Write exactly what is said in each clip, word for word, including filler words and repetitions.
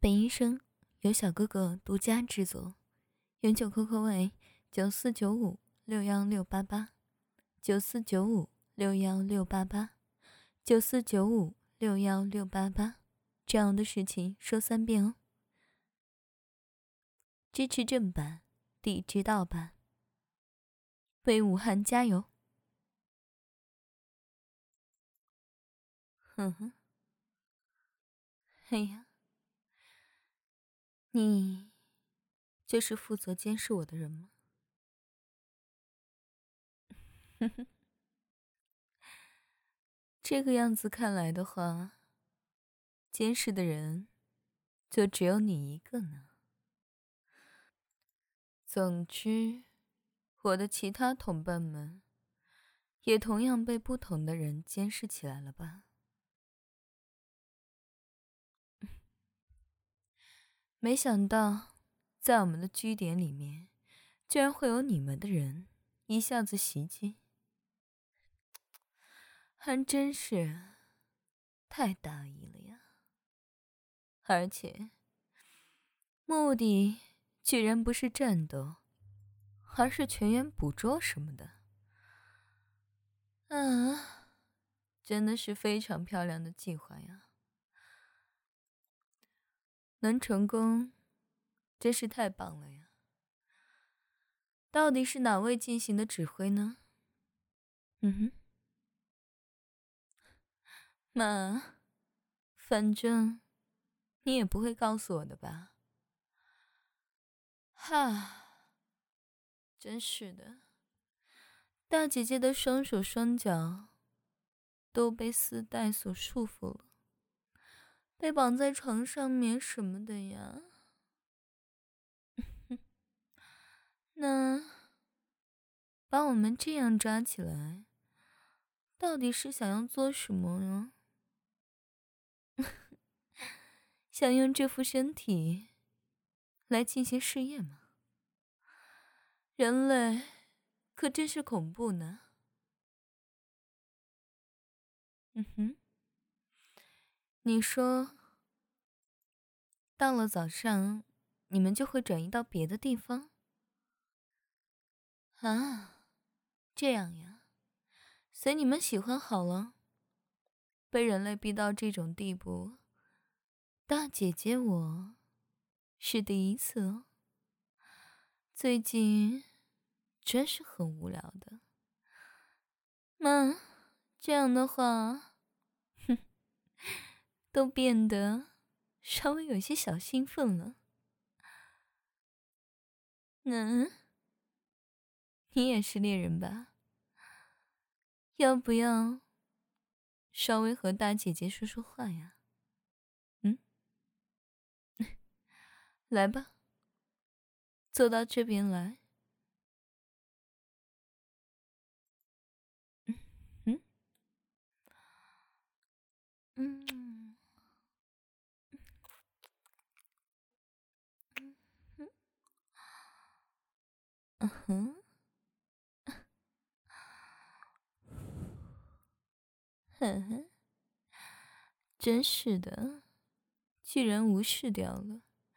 本医生由小哥哥独家制作，原酒 Q Q 为九四九五六幺六八八，九四九五六幺六八八，九四九五六幺六八八。这样的事情说三遍哦。支持正版，抵制盗版，为武汉加油！哼哼，哎呀，你就是负责监视我的人吗？哼哼，这个样子看来的话，监视的人就只有你一个呢。总之，我的其他同伴们也同样被不同的人监视起来了吧？没想到，在我们的据点里面，居然会有你们的人一下子袭击，还真是太大意了呀！而且，目的居然不是战斗，而是全员捕捉什么的。啊，真的是非常漂亮的计划呀！能成功，真是太棒了呀！到底是哪位进行的指挥呢？嗯哼，妈，反正你也不会告诉我的吧？哈，真是的，大姐姐的双手双脚都被丝带所束缚了，被绑在床上面什么的呀。那把我们这样抓起来，到底是想要做什么呢？想用这副身体来进行试验吗？人类可真是恐怖呢。嗯哼，你说到了早上，你们就会转移到别的地方？啊，这样呀，随你们喜欢好了。被人类逼到这种地步，大姐姐我是第一次哦。最近真是很无聊的。妈，这样的话，哼，都变得稍微有些小兴奋了。嗯，你也是猎人吧？要不要稍微和大姐姐说说话呀？嗯，来吧，坐到这边来。嗯嗯嗯嗯嗯哼，哼哼，真是的，居然无视掉了。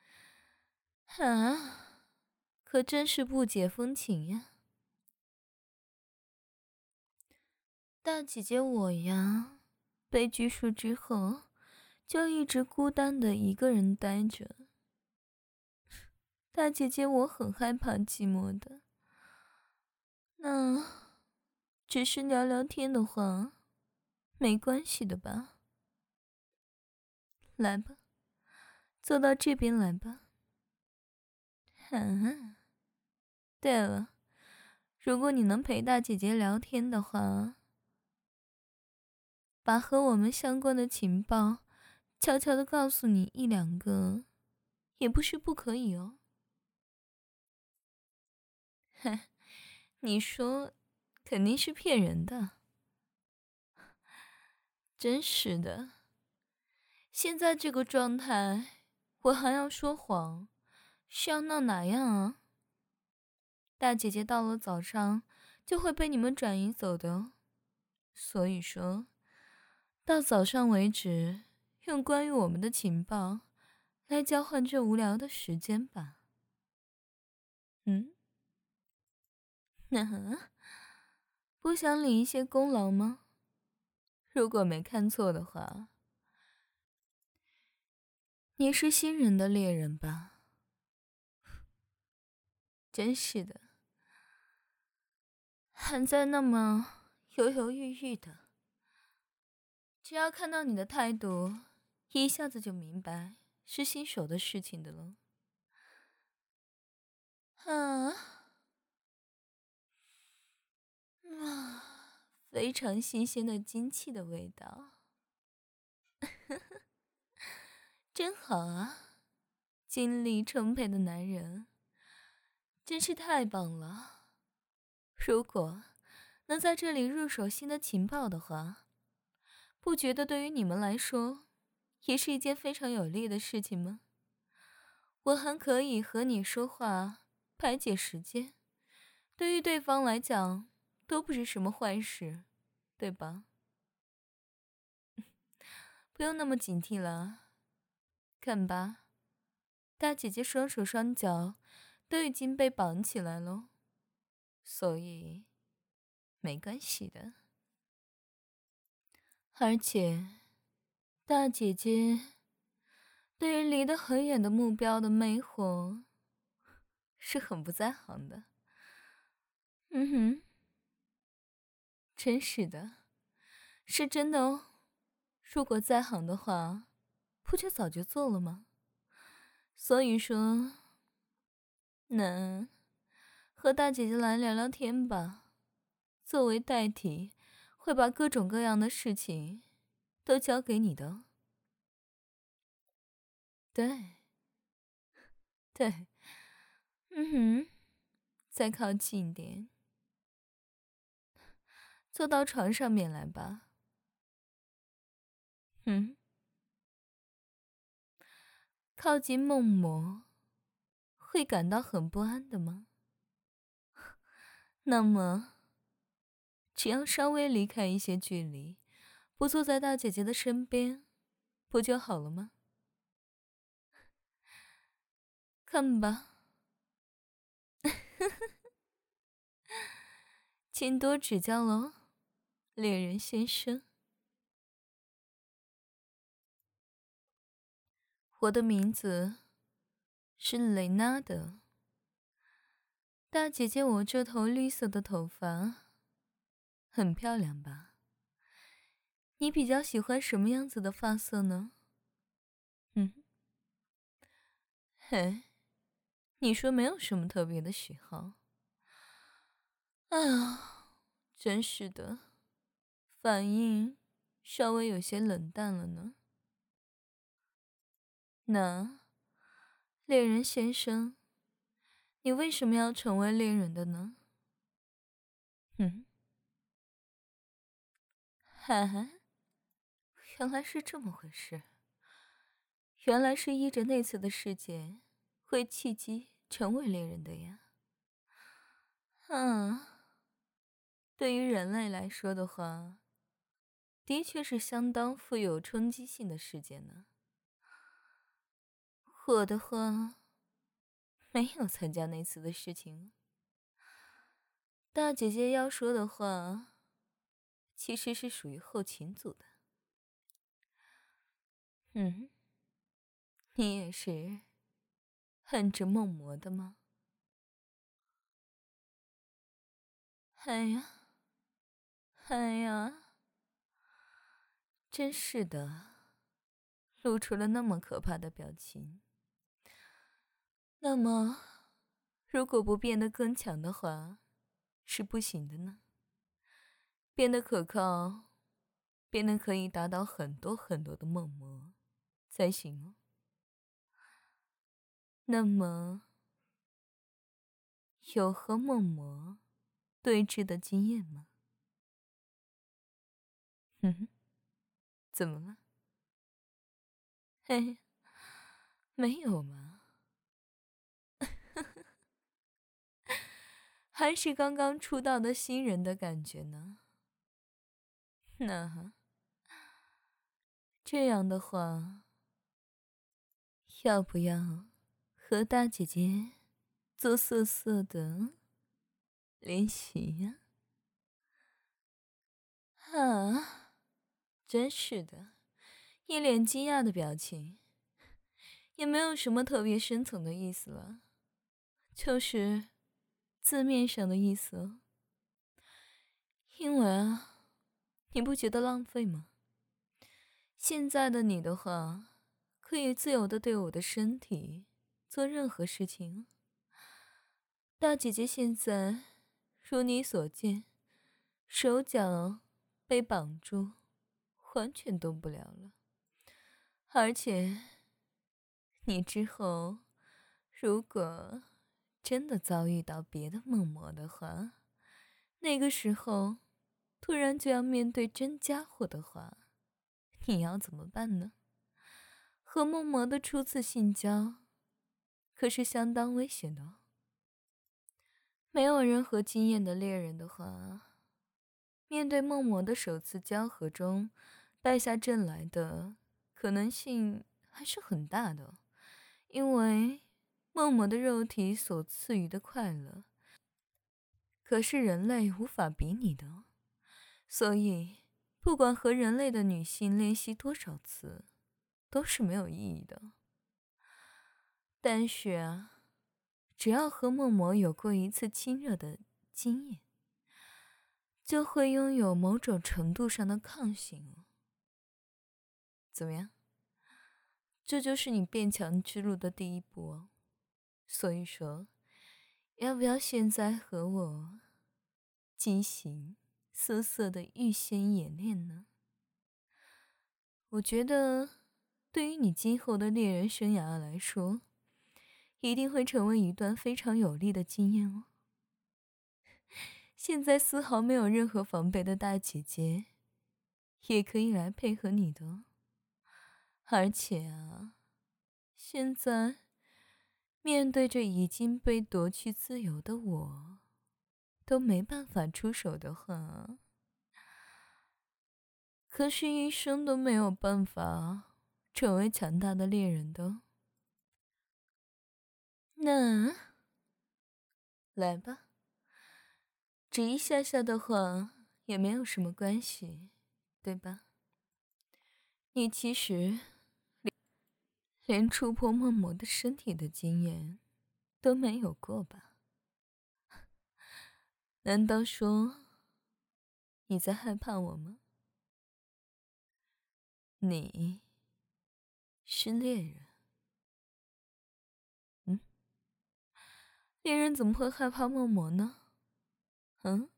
啊，可真是不解风情呀！大姐姐我呀，被拘束之后，就一直孤单的一个人待着。大姐姐我很害怕寂寞的。那只是聊聊天的话，没关系的吧？来吧，坐到这边来吧。啊，对了，如果你能陪大姐姐聊天的话，把和我们相关的情报悄悄的告诉你一两个，也不是不可以哦。哼，你说肯定是骗人的。真是的，现在这个状态，我还要说谎，是要闹哪样啊？大姐姐到了早上就会被你们转移走的哦，所以说到早上为止，用关于我们的情报来交换这无聊的时间吧。嗯，不想领一些功劳吗？如果没看错的话，你是新人的猎人吧？真是的，还在那么犹犹豫豫的。只要看到你的态度，一下子就明白是新手的事情的了。啊，啊，非常新鲜的精气的味道，真好啊！精力充沛的男人，真是太棒了。如果能在这里入手新的情报的话，不觉得对于你们来说，也是一件非常有利的事情吗？我还可以和你说话，排解时间，对于对方来讲，都不是什么坏事，对吧？不用那么警惕了，看吧，大姐姐双手双脚都已经被绑起来了，所以没关系的。而且，大姐姐对于离得很远的目标的魅惑是很不在行的。嗯哼，真是的，是真的哦。如果在行的话，不就早就做了吗？所以说，那和大姐姐来聊聊天吧。作为代替，会把各种各样的事情都交给你的。对，对，嗯哼，再靠近一点，坐到床上面来吧。嗯，靠近梦魔，会感到很不安的吗？那么，只要稍微离开一些距离，不坐在大姐姐的身边，不就好了吗？看吧，请多指教喽，猎人先生。我的名字是雷娜德。大姐姐，我这头绿色的头发很漂亮吧？你比较喜欢什么样子的发色呢？嗯，嘿，你说没有什么特别的喜好。哎呀，真是的，反应稍微有些冷淡了呢。那，猎人先生，你为什么要成为猎人的呢？嗯，哈哈，原来是这么回事。原来是依着那次的事件，会契机成为猎人的呀。嗯，对于人类来说的话，的确是相当富有冲击性的事件呢。我的话，没有参加那次的事情。大姐姐要说的话，其实是属于后勤组的。嗯，你也是恨着梦魔的吗？哎呀，哎呀，真是的，露出了那么可怕的表情。那么，如果不变得更强的话，是不行的呢。变得可靠，变得可以打倒很多很多的梦魔，才行哦。那么，有和梦魔对峙的经验吗？哼哼，怎么了？嘿，没有吗？还是刚刚出道的新人的感觉呢？那这样的话， 要不要和大姐姐做色色的练习呀？啊，真是的，一脸惊讶的表情，也没有什么特别深层的意思了，就是字面上的意思哦。因为啊，你不觉得浪费吗？现在的你的话，可以自由的对我的身体做任何事情。大姐姐现在如你所见，手脚被绑住，完全动不了了。而且，你之后如果真的遭遇到别的梦魔的话，那个时候突然就要面对真家伙的话，你要怎么办呢？和梦魔的初次性交可是相当危险的哦。没有任何经验的猎人的话，面对梦魔的首次交合中败下阵来的可能性还是很大的，因为梦魔的肉体所赐予的快乐，可是人类无法比拟的哦。所以，不管和人类的女性练习多少次，都是没有意义的。但是啊，只要和梦魔有过一次亲热的经验，就会拥有某种程度上的抗性哦。怎么样？这就是你变强之路的第一步哦。所以说，要不要现在和我进行色色的预先演练呢？我觉得，对于你今后的猎人生涯来说，一定会成为一段非常有利的经验哦。现在丝毫没有任何防备的大姐姐，也可以来配合你的哦。而且啊，现在面对着已经被夺去自由的我，都没办法出手的话，可是一生都没有办法成为强大的猎人的哦。那来吧，只一下下的话也没有什么关系，对吧？你其实连触碰梦魔的身体的经验都没有过吧？难道说你在害怕我吗？你是猎人，嗯，猎人怎么会害怕梦魔呢？嗯，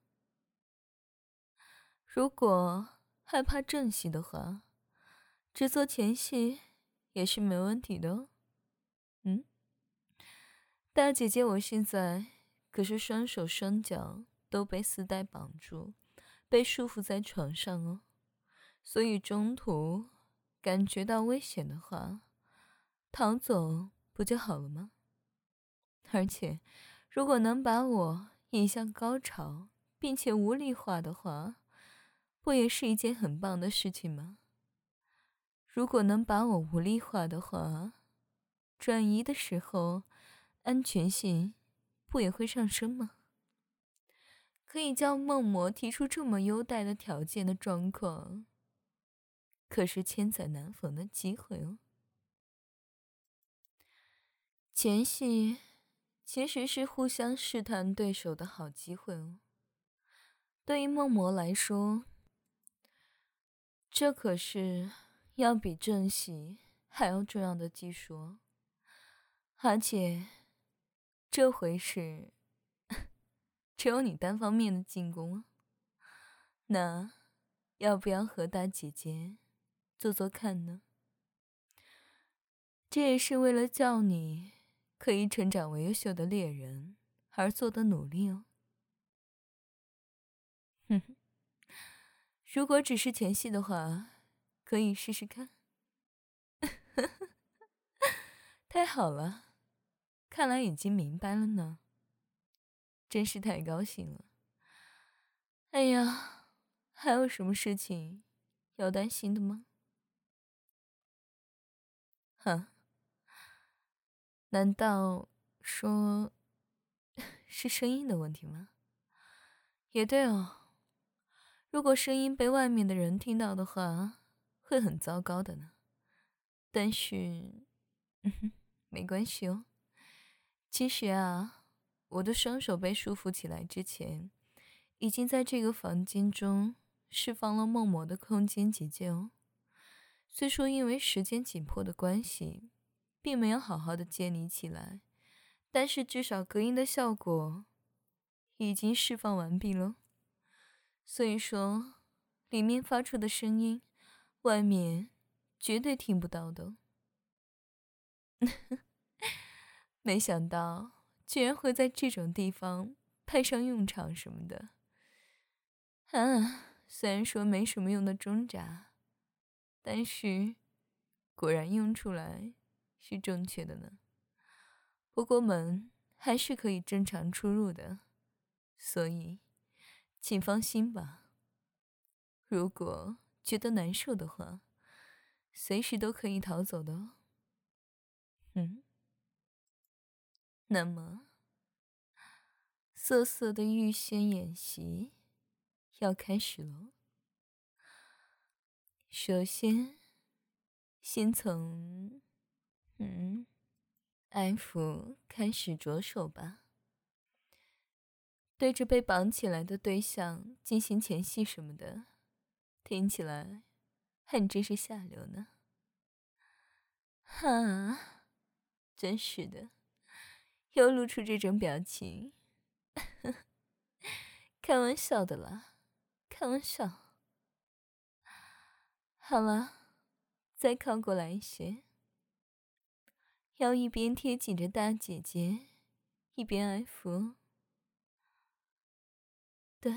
如果害怕正戏的话，只做前戏也是没问题的哦。嗯，大姐姐，我现在可是双手双脚都被丝带绑住，被束缚在床上哦。所以中途感觉到危险的话，逃走不就好了吗？而且，如果能把我引向高潮，并且无力化的话，不也是一件很棒的事情吗？如果能把我无力化的话，转移的时候，安全性不也会上升吗？可以叫梦魔提出这么优待的条件的状况，可是千载难逢的机会哦。前戏其实是互相试探对手的好机会哦。对于梦魔来说，这可是要比正戏还要重要的技术哦。而且这回是只有你单方面的进攻哦。那要不要和大姐姐做做看呢？这也是为了叫你可以成长为优秀的猎人而做的努力哦。哼哼，如果只是前戏的话，可以试试看。太好了，看来已经明白了呢，真是太高兴了。哎呀，还有什么事情要担心的吗？哼， 难道说是声音的问题吗？也对哦，如果声音被外面的人听到的话，会很糟糕的呢。但是，嗯哼，没关系哦。其实啊，我的双手被束缚起来之前，已经在这个房间中释放了梦魔的空间结界哦。虽说因为时间紧迫的关系，并没有好好的建立起来，但是至少隔音的效果已经释放完毕了。所以说，里面发出的声音，外面绝对听不到的。没想到居然会在这种地方派上用场什么的。啊，虽然说没什么用的挣扎，但是果然用出来是正确的呢。不过门还是可以正常出入的，所以请放心吧。如果觉得难受的话，随时都可以逃走的哦。嗯，那么瑟瑟的预先演习要开始喽。首先，先从嗯安抚开始着手吧。对着被绑起来的对象进行前戏什么的，听起来还真是下流呢。哈，真是的，又露出这种表情。开玩笑的啦，开玩笑。好了，再靠过来一些，要一边贴紧着大姐姐，一边爱抚。对，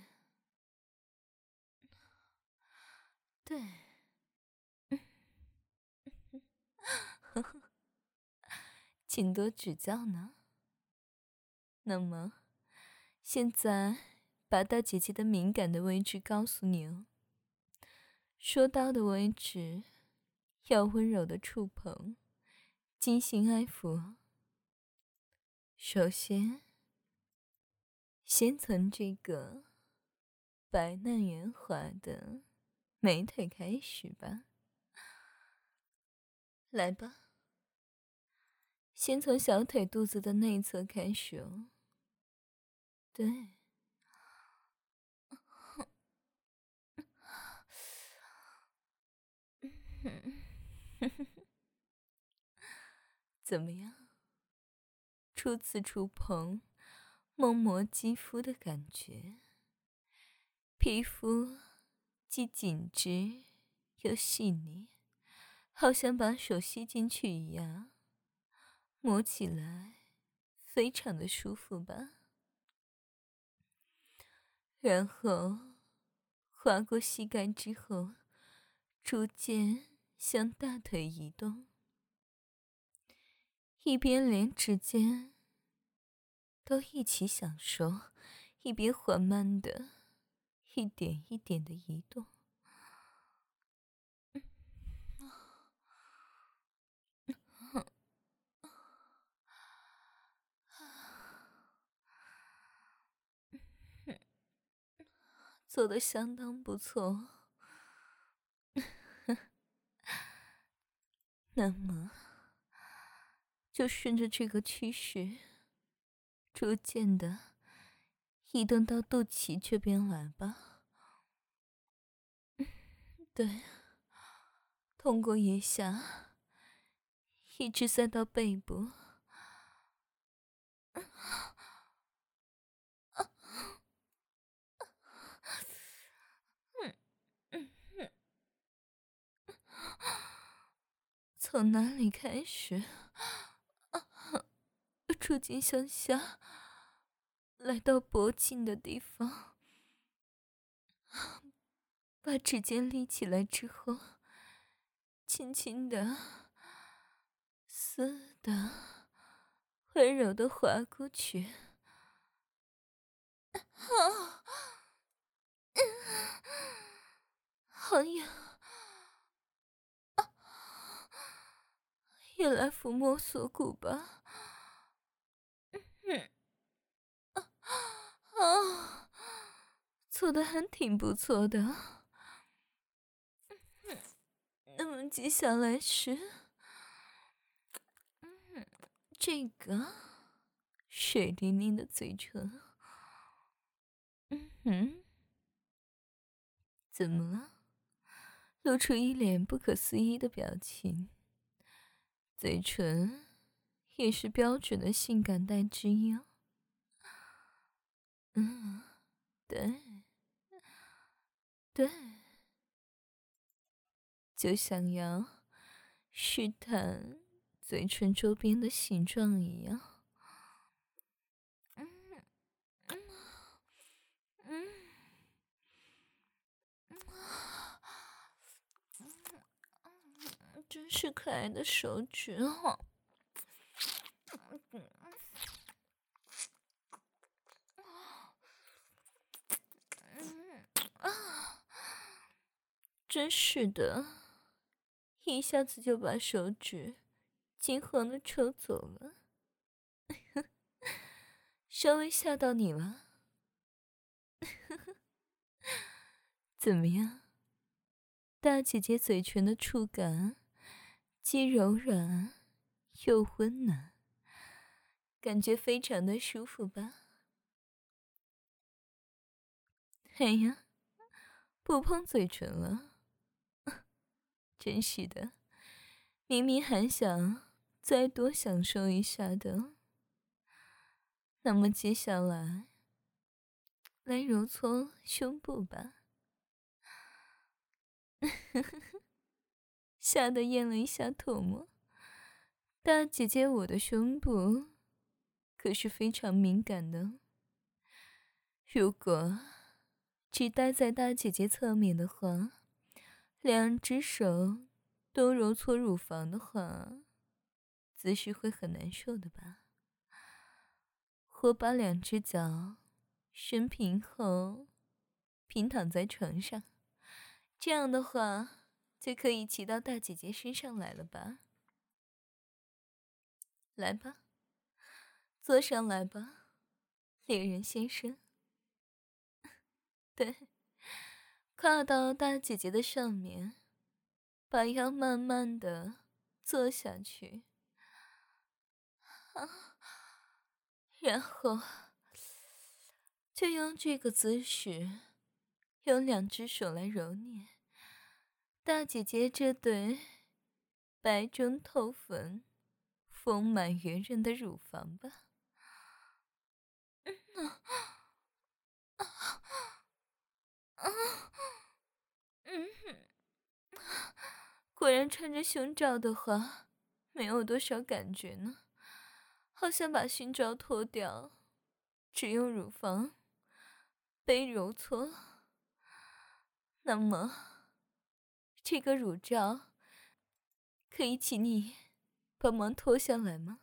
对，请多指教呢。那么，现在把大姐姐的敏感的位置告诉你哦。说到的位置，要温柔的触碰，精心爱抚。首先，先从这个白嫩圆滑的美腿开始吧。来吧，先从小腿肚子的内侧开始哦。对。怎么样？初次触碰梦魔肌肤的感觉，皮肤既紧致又细腻，好像把手吸进去一样，摸起来非常的舒服吧。然后划过膝盖之后，逐渐向大腿移动，一边连指尖都一起享受，一边缓慢的一点一点的移动。做得相当不错。那么，就顺着这个趋势，逐渐的移动到肚脐这边来吧。对，通过腋下，一直塞到背部。从哪里开始？逐渐向下，来到脖颈的地方。把指尖立起来之后，轻轻的、丝的、温柔的划过去。啊，好痒！ 也来抚摸锁骨吧。嗯啊，做的还挺不错的。那么接下来是，嗯，这个水灵灵的嘴唇。嗯哼，怎么了？露出一脸不可思议的表情，嘴唇也是标准的性感带汁音。嗯，对，对，就想要试探嘴唇周边的形状一样。嗯嗯嗯嗯，真是可爱的手指哦。真是的，一下子就把手指惊慌的抽走了。稍微吓到你了。怎么样？大姐姐嘴唇的触感既柔软又温暖，感觉非常的舒服吧？哎呀，不碰嘴唇了。真是的，明明还想再多享受一下的。那么接下来来揉搓胸部吧。吓得咽了一下唾沫。大姐姐，我的胸部可是非常敏感的。如果只待在大姐姐侧面的话，两只手都揉搓乳房的话，姿势会很难受的吧？我把两只脚伸平后，平躺在床上，这样的话就可以骑到大姐姐身上来了吧？来吧，坐上来吧，猎人先生。对，跨到大姐姐的上面，把腰慢慢的坐下去，啊，然后就用这个姿势，用两只手来揉捏大姐姐这对白中透粉、丰满圆润的乳房吧。嗯啊啊嗯哼，果然穿着胸罩的话，没有多少感觉呢。好想把胸罩脱掉，只用乳房被揉搓。那么，这个乳罩可以请你帮忙脱下来吗？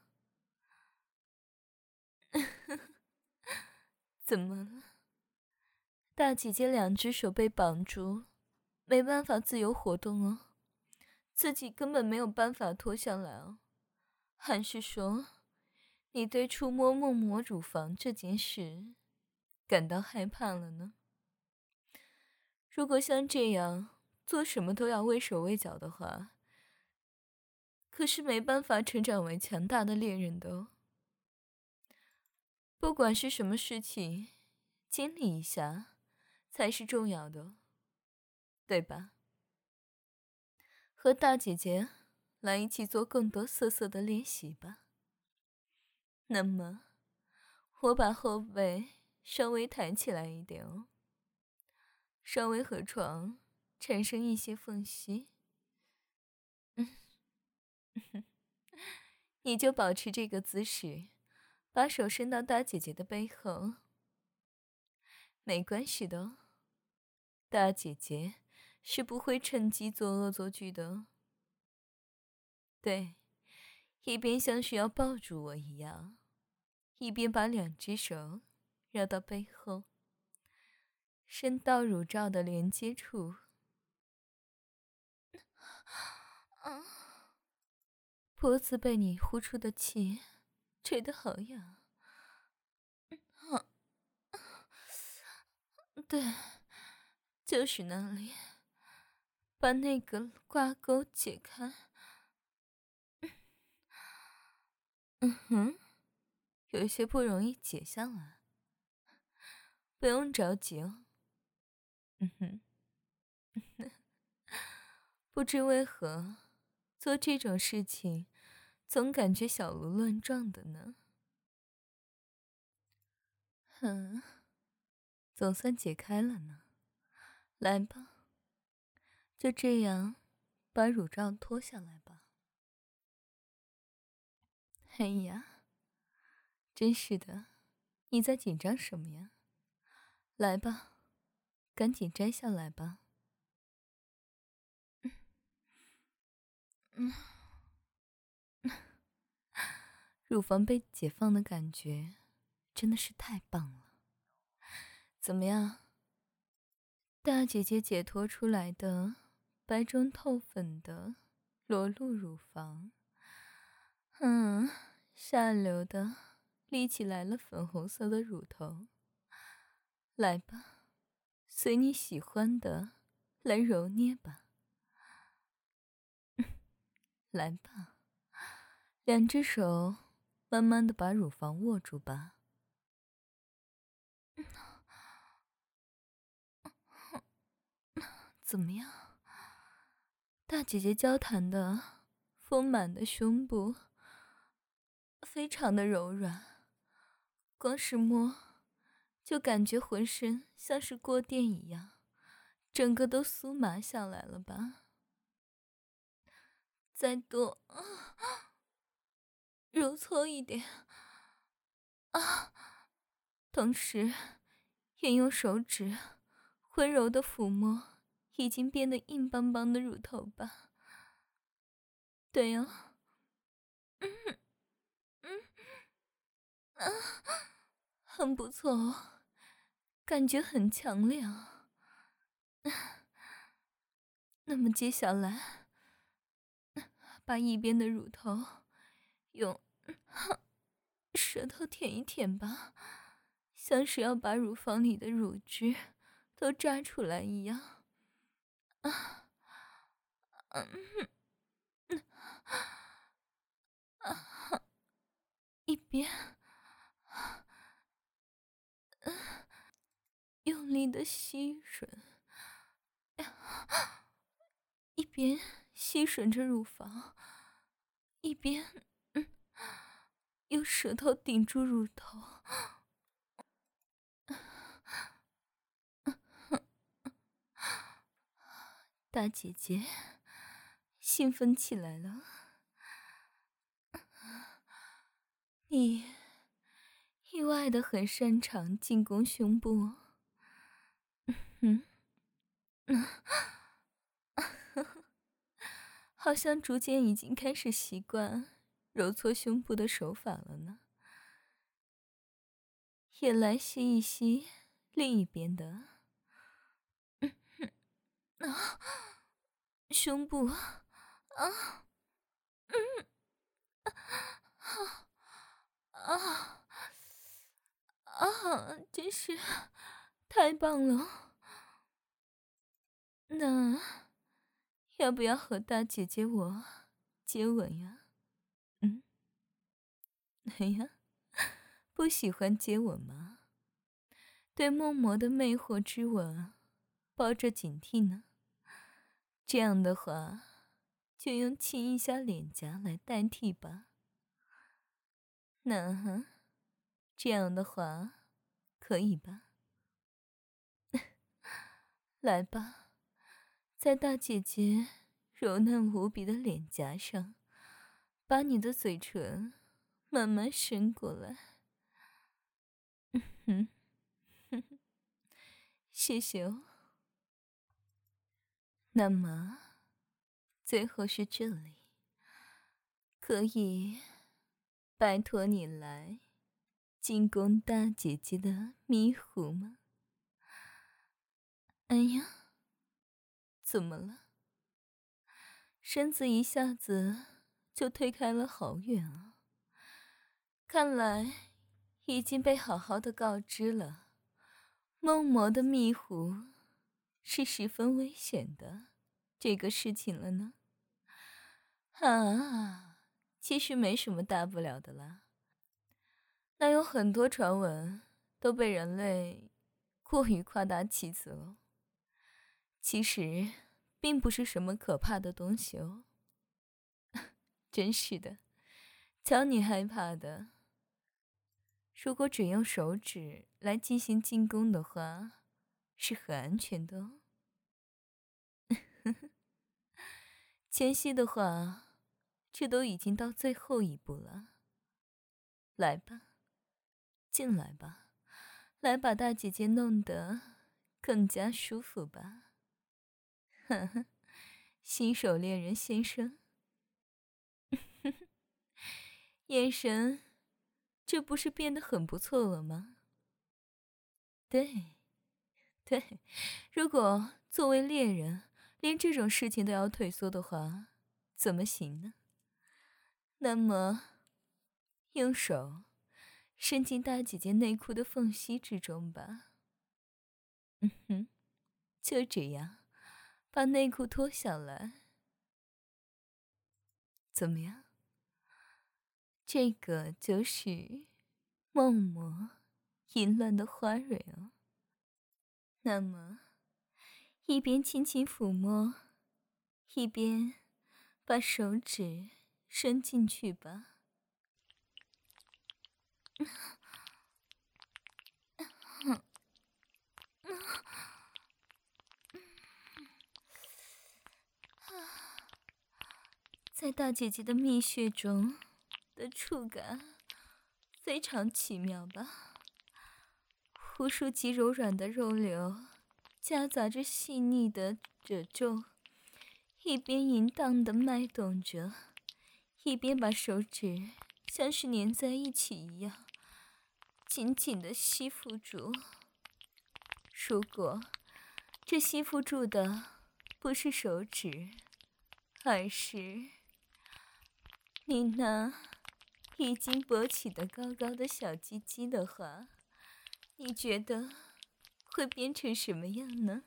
怎么了？大姐姐两只手被绑住，没办法自由活动哦，自己根本没有办法脱下来哦。还是说，你对触摸梦魔乳房这件事感到害怕了呢？如果像这样做什么都要畏手畏脚的话，可是没办法成长为强大的猎人的哦。不管是什么事情，经历一下才是重要的，对吧？和大姐姐来一起做更多色色的练习吧。那么，我把后背稍微抬起来一点哦，稍微和床产生一些缝隙。嗯，你就保持这个姿势，把手伸到大姐姐的背后。没关系的哦，大姐姐是不会趁机做恶作剧的哦。对，一边像是要抱住我一样，一边把两只手绕到背后，伸到乳罩的连接处。啊， 脖子被你呼出的气吹得好痒。啊，对，就是那里，把那个挂钩解开。嗯哼，有些不容易解下来，不用着急哦。嗯哼，不知为何，做这种事情，总感觉小鹿乱撞的呢。嗯，总算解开了呢。来吧，就这样，把乳罩脱下来吧。哎呀，真是的，你在紧张什么呀？来吧，赶紧摘下来吧。嗯，乳房被解放的感觉真的是太棒了。怎么样，大姐姐解脱出来的白中透粉的裸露乳房，嗯，下流的立起来了粉红色的乳头。来吧，随你喜欢的来揉捏吧。来吧，两只手慢慢的把乳房握住吧。怎么样？大姐姐交谈的丰满的胸部非常的柔软，光是摸就感觉浑身像是过电一样，整个都酥麻下来了吧。再多揉搓一点啊，同时也用手指温柔的抚摸已经变得硬邦邦的乳头吧。对哦，嗯嗯啊，很不错哦，感觉很强烈啊。那么接下来，把一边的乳头用舌头舔一舔吧，像是要把乳房里的乳汁都抓出来一样。啊，嗯，啊，一边用力的吸吮，一边吸吮着乳房，一边嗯，用舌头顶住乳头。大姐姐兴奋起来了，你意外的很擅长进攻胸部。嗯，嗯，好像逐渐已经开始习惯揉搓胸部的手法了呢。也来吸一吸另一边的。嗯嗯啊，胸部啊，嗯啊啊啊，真是太棒了。那要不要和大姐姐我接吻呀？嗯，哎呀，不喜欢接吻吗？对梦魔的魅惑之吻抱着警惕呢？这样的话，就用亲一下脸颊来代替吧。那这样的话，可以吧？来吧，在大姐姐柔嫩无比的脸颊上，把你的嘴唇慢慢伸过来。嗯哼，谢谢哦。那么，最后是这里，可以拜托你来进攻大姐姐的迷糊吗？哎呀，怎么了？身子一下子就推开了好远啊！看来已经被好好的告知了，梦魔的蜜壶是十分危险的这个事情了呢。啊，其实没什么大不了的啦。那有很多传闻都被人类过于夸大其词了，其实并不是什么可怕的东西哦。真是的，瞧你害怕的。如果只用手指来进行进攻的话，是很安全的哦。前夕的话，这都已经到最后一步了。来吧，进来吧，来把大姐姐弄得更加舒服吧。呵呵，新手猎人先生，眼神这不是变得很不错了吗？对，对，如果作为猎人，连这种事情都要退缩的话，怎么行呢？那么，用手伸进大姐姐内裤的缝隙之中吧。嗯哼，就这样，把内裤脱下来。怎么样？这个就是梦魔淫乱的花蕊哦。那么，一边轻轻抚摸，一边把手指伸进去吧。在大姐姐的蜜穴中的触感非常奇妙吧？无数极柔软的肉瘤夹杂着细腻的褶皱，一边淫荡地脉动着，一边把手指像是粘在一起一样紧紧地吸附住。如果这吸附住的不是手指，而是你那已经勃起的高高的小鸡鸡的话，你觉得会变成什么样呢？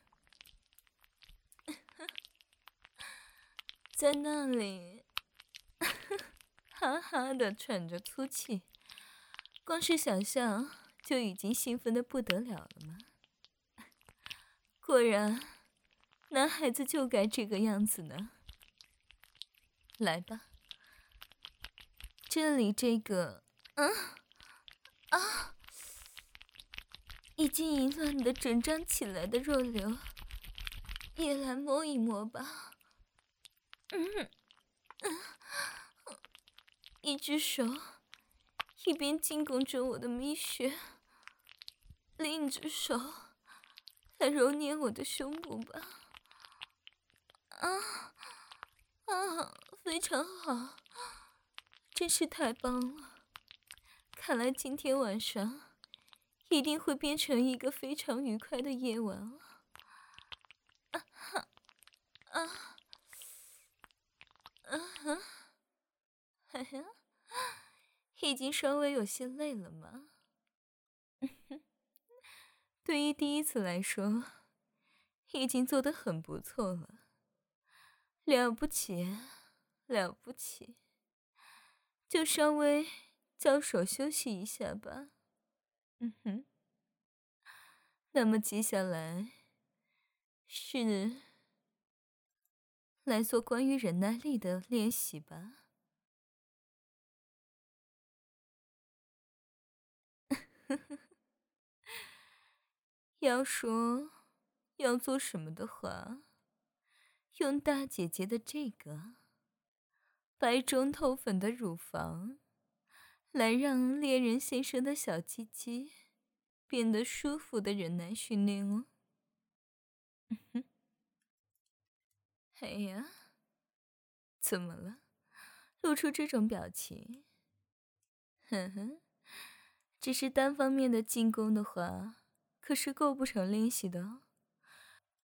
在那里哈哈的喘着粗气，光是想象就已经兴奋的不得了了吗？果然，男孩子就该这个样子呢。来吧，这里这个，嗯啊，已经淫乱的整张起来的肉瘤，也来摸一摸吧。嗯嗯，一只手一边进攻着我的蜜穴，另一只手来揉捏我的胸部吧。啊啊，非常好，真是太棒了！看来今天晚上一定会变成一个非常愉快的夜晚了。啊哈啊啊哈！哎呀，已经稍微有些累了吗？对于第一次来说，已经做得很不错了。了不起，了不起！就稍微交手休息一下吧。嗯哼。那么接下来是来做关于忍耐力的练习吧。要说要做什么的话，用大姐姐的这个白中透粉的乳房，来让猎人先生的小鸡鸡变得舒服的忍耐训练哦。嗯哼。哎呀，怎么了？露出这种表情？哼哼，只是单方面的进攻的话，可是构不成练习的哦。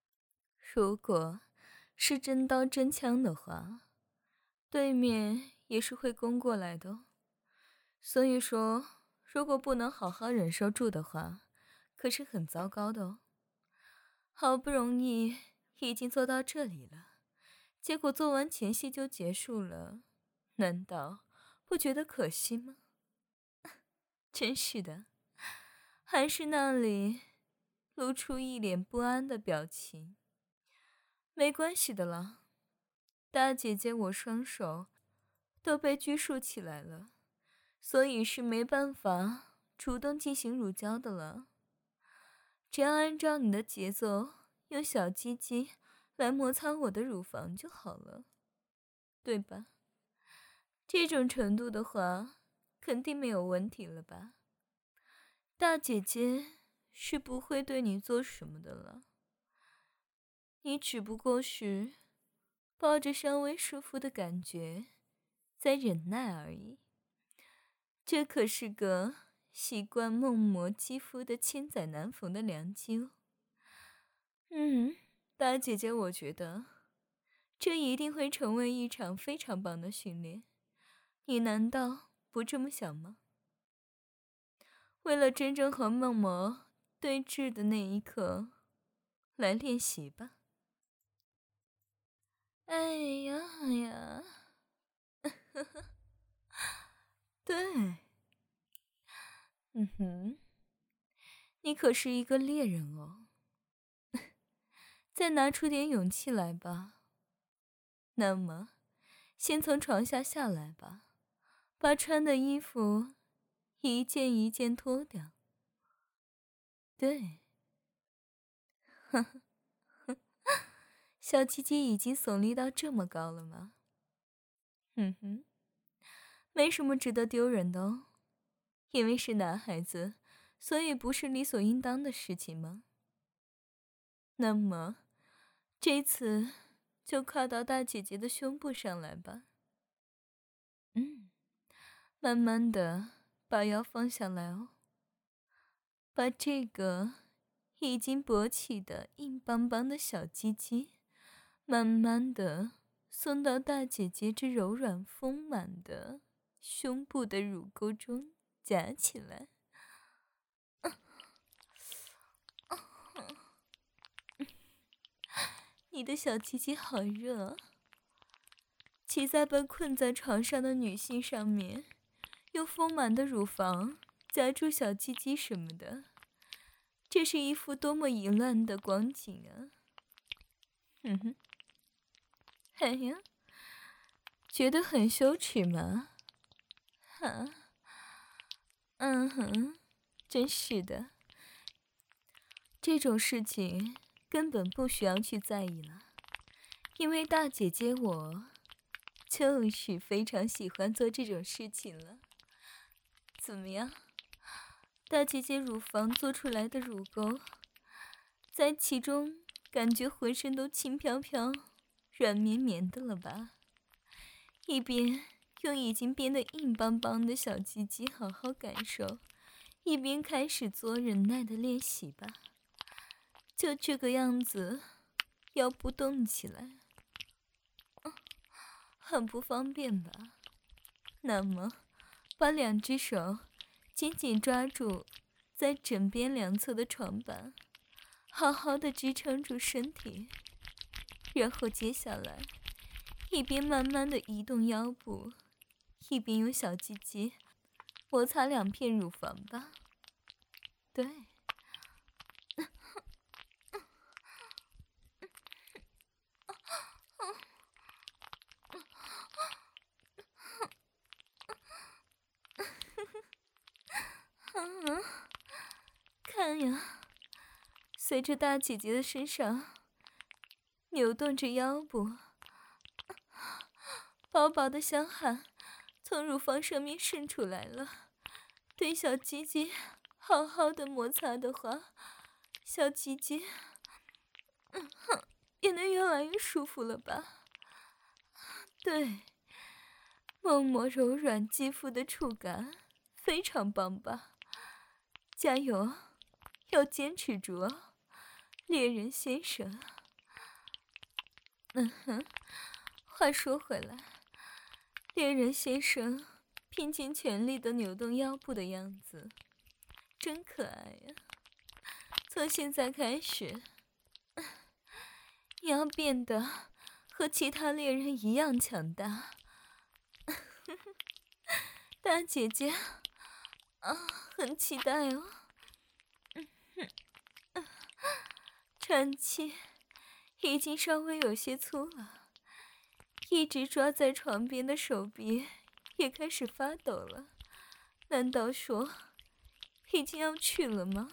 如果是真刀真枪的话，对面也是会攻过来的哦。所以说，如果不能好好忍受住的话，可是很糟糕的哦。好不容易已经做到这里了，结果做完前戏就结束了，难道不觉得可惜吗？真是的，还是那里露出一脸不安的表情。没关系的啦，大姐姐我双手都被拘束起来了，所以是没办法主动进行乳交的了。只要按照你的节奏，用小鸡鸡来摩擦我的乳房就好了，对吧？这种程度的话，肯定没有问题了吧？大姐姐是不会对你做什么的了，你只不过是抱着稍微舒服的感觉，在忍耐而已。这可是个习惯梦魔肌肤的千载难逢的良机哦。嗯，大姐姐，我觉得这一定会成为一场非常棒的训练，你难道不这么想吗？为了真正和梦魔对峙的那一刻，来练习吧。哎呀哎呀，对，嗯哼，你可是一个猎人哦，再拿出点勇气来吧。那么，先从床下下来吧，把穿的衣服一件一件脱掉。对，呵呵呵，小鸡鸡已经耸立到这么高了吗？哼哼，没什么值得丢人的哦，因为是男孩子，所以不是理所应当的事情吗？那么，这次就靠到大姐姐的胸部上来吧。嗯，慢慢的把腰放下来哦，把这个已经勃起的硬邦邦的小鸡鸡，慢慢的送到大姐姐这柔软丰满的胸部的乳沟中夹起来。你的小鸡鸡好热，骑在被困在床上的女性上面，用丰满的乳房夹住小鸡鸡什么的，这是一幅多么淫乱的光景啊！嗯哼，哎呀，觉得很羞耻吗？哈，嗯哼，真是的，这种事情根本不需要去在意了，因为大姐姐我就是非常喜欢做这种事情了。怎么样，大姐姐乳房做出来的乳沟，在其中感觉浑身都轻飘飘、软绵绵的了吧？一边用已经变得硬邦邦的小鸡鸡好好感受，一边开始做忍耐的练习吧。就这个样子，腰部动起来，嗯，很不方便吧？那么，把两只手紧紧抓住在枕边两侧的床板，好好的支撑住身体，然后接下来一边慢慢的移动腰部，一边用小鸡鸡摩擦两片乳房吧。对，嗯，看呀，随着大姐姐的身上扭动着腰部，薄薄的香汗从乳房上面渗出来了。对小鸡鸡好好的摩擦的话，小鸡鸡，嗯哼，变得越来越舒服了吧？对，梦魔柔软肌肤的触感非常棒吧？加油，要坚持住哦，猎人先生。嗯哼，话说回来， 猎人先生拼尽全力的扭动腰部的样子，真可爱呀！从现在开始，你要变得和其他猎人一样强大。大姐姐，啊，很期待哦。喘气已经稍微有些粗了，一直抓在床边的手臂也开始发抖了。难道说已经要去了吗？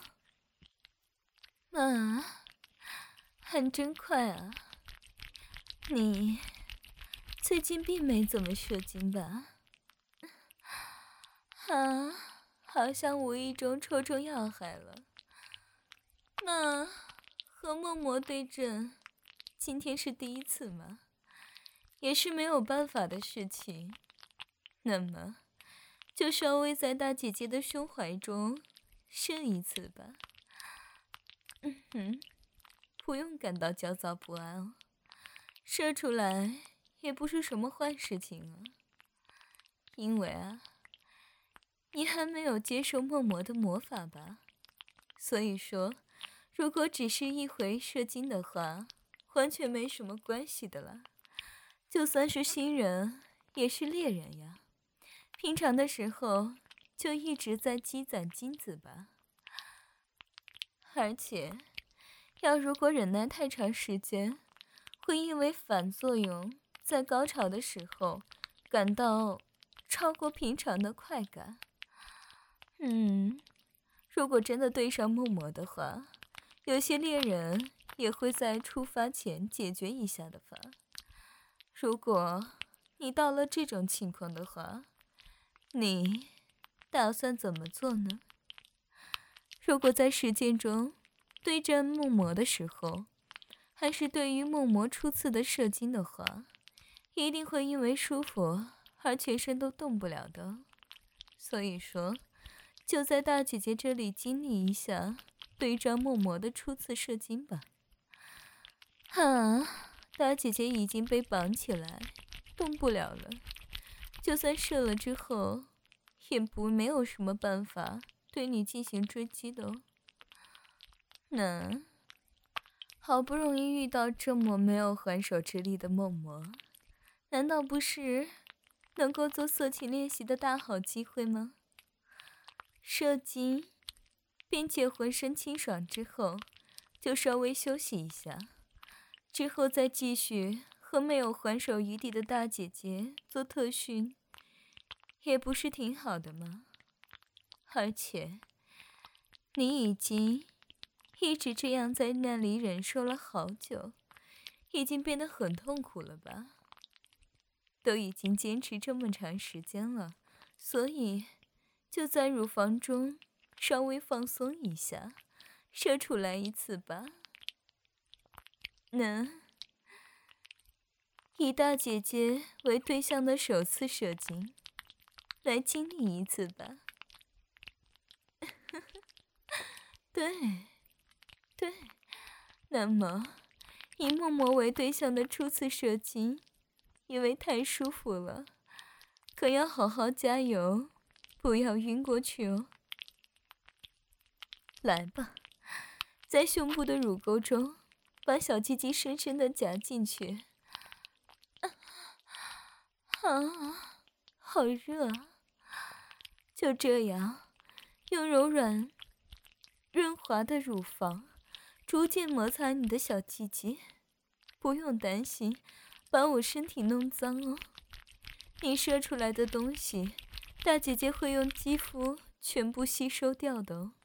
啊，还真快啊！你最近并没怎么射精吧？啊，好像无意中戳中要害了。那和默默对阵，今天是第一次吗？也是没有办法的事情。那么，就稍微在大姐姐的胸怀中射一次吧。嗯哼，不用感到焦躁不安哦，射出来也不是什么坏事情啊。因为啊，你还没有接受默默的魔法吧？所以说，如果只是一回射精的话，完全没什么关系的啦。就算是新人，也是猎人呀。平常的时候就一直在积攒精子吧。而且，要如果忍耐太长时间，会因为反作用，在高潮的时候感到超过平常的快感。嗯，如果真的对上默默的话，有些猎人也会在出发前解决一下的吧。如果你到了这种情况的话，你打算怎么做呢？如果在实践中对战木魔的时候，还是对于木魔初次的射精的话，一定会因为舒服而全身都动不了的。所以说，就在大姐姐这里经历一下对战木魔的初次射精吧。啊，大姐姐已经被绑起来，动不了了。就算射了之后，也不没有什么办法对你进行追击的哦。那好不容易遇到这么没有还手之力的梦魔，难道不是能够做色情练习的大好机会吗？射精，并且浑身清爽之后，就稍微休息一下，之后再继续和没有还手余地的大姐姐做特训，也不是挺好的吗？而且，你已经一直这样在那里忍受了好久，已经变得很痛苦了吧？都已经坚持这么长时间了，所以就在乳房中稍微放松一下，射出来一次吧。那以大姐姐为对象的首次射精，来经历一次吧。对，对，那么以默默为对象的初次射精，因为太舒服了，可要好好加油，不要晕过去哦。来吧，在胸部的乳沟中，把小鸡鸡深深的夹进去。啊，好热啊！就这样，用柔软、润滑的乳房逐渐摩擦你的小鸡鸡。不用担心把我身体弄脏哦，你射出来的东西，大姐姐会用肌肤全部吸收掉的哦。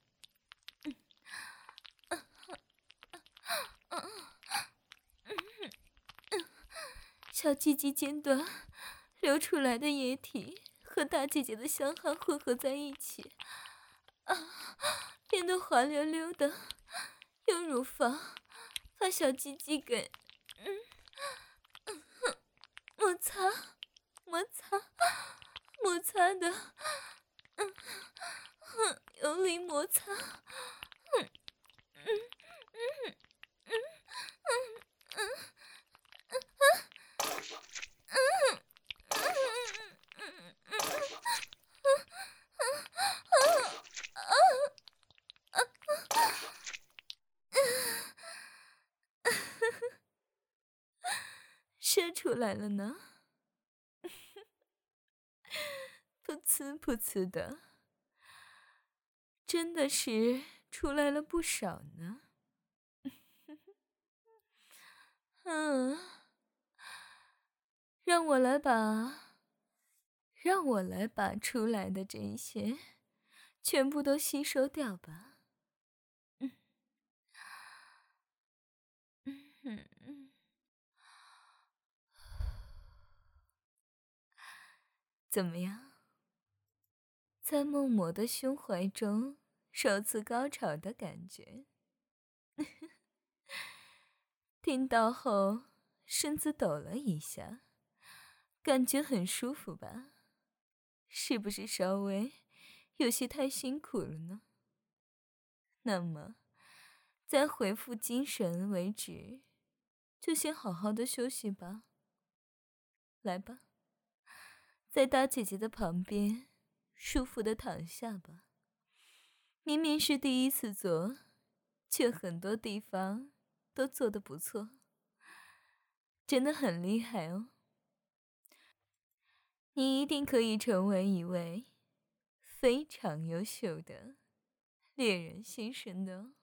小鸡鸡尖端流出来的液体和大姐姐的香汗混合在一起，啊，变得滑溜溜的，用乳房把小鸡鸡给嗯嗯摩擦摩擦摩擦的，嗯嗯，用力摩擦，嗯嗯嗯嗯嗯嗯嗯嗯嗯。 出来了呢？噗呲噗呲的，真的是出来了不少呢。嗯，让我来把，让我来把出来的这些全部都吸收掉吧。嗯嗯嗯，怎么样？在孟某的胸怀中首次高潮的感觉。听到后，身子抖了一下，感觉很舒服吧？是不是稍微有些太辛苦了呢？那么，在恢复精神为止，就先好好的休息吧。来吧，在大姐姐的旁边，舒服的躺下吧。明明是第一次做，却很多地方都做得不错，真的很厉害哦。你一定可以成为一位非常优秀的猎人先生的哦。